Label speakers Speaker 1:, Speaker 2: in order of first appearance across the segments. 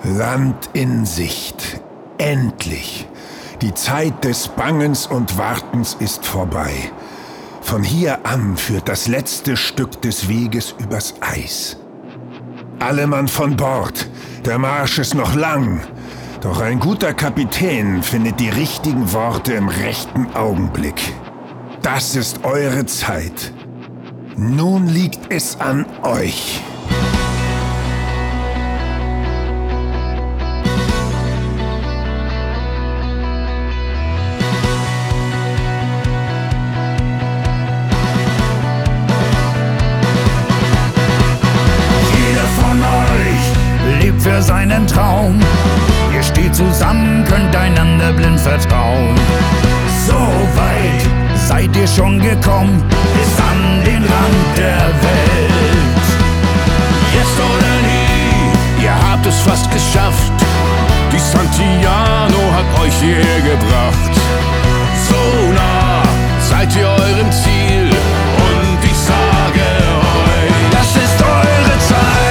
Speaker 1: Land in Sicht. Endlich. Die Zeit des Bangens und Wartens ist vorbei. Von hier an führt das letzte Stück des Weges übers Eis. Alle Mann von Bord. Der Marsch ist noch lang. Doch ein guter Kapitän findet die richtigen Worte im rechten Augenblick. Das ist eure Zeit. Nun liegt es an euch.
Speaker 2: Lebt für seinen Traum. Ihr steht zusammen, könnt einander blind vertrauen. So weit seid ihr schon gekommen, bis an den Rand der Welt. Jetzt oder nie, ihr habt es fast geschafft. Die Santillano hat euch hierher gebracht. So nah seid ihr eurem Ziel und ich sage euch, das ist eure Zeit.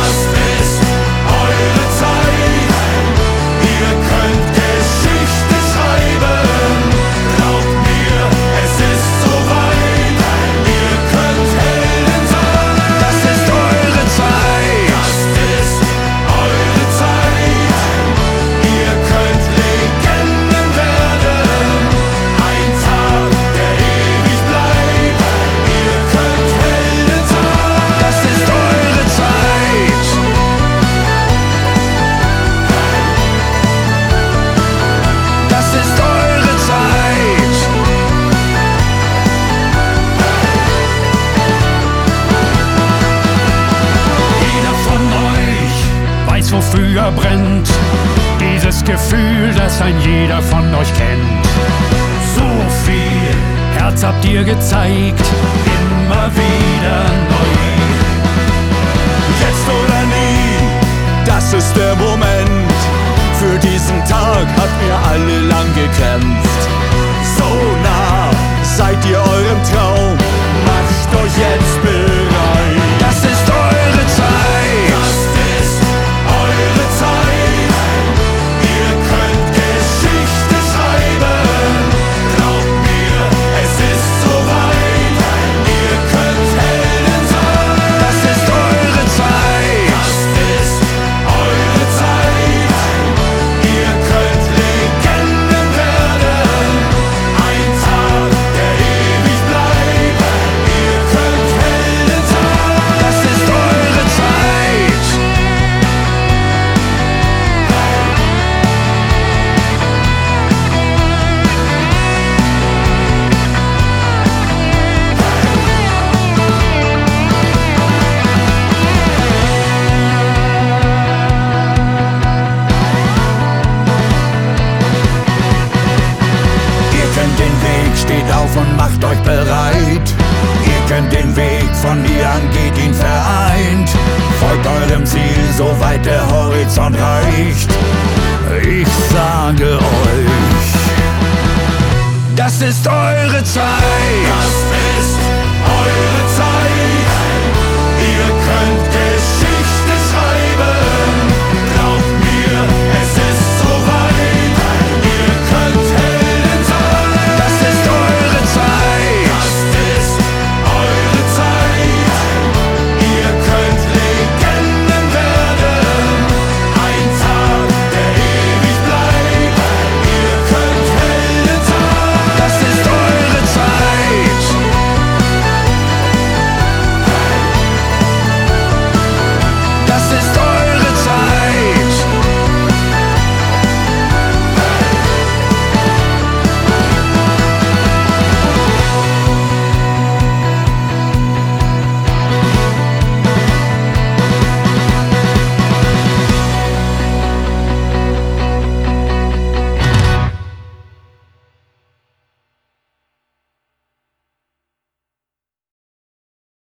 Speaker 2: Wofür brennt dieses Gefühl, das ein jeder von euch kennt. So viel Herz habt ihr gezeigt, immer wieder neu. Jetzt oder nie, das ist der Moment. Für diesen Tag habt ihr alle lang gekämpft. So nah seid ihr eurem Traum, macht euch jetzt bereit. Das ist eure Zeit. Und macht euch bereit. Ihr könnt den Weg, von hier an geht ihn vereint. Folgt eurem Ziel, soweit der Horizont reicht. Ich sage euch, das ist eure Zeit. Das ist eure Zeit.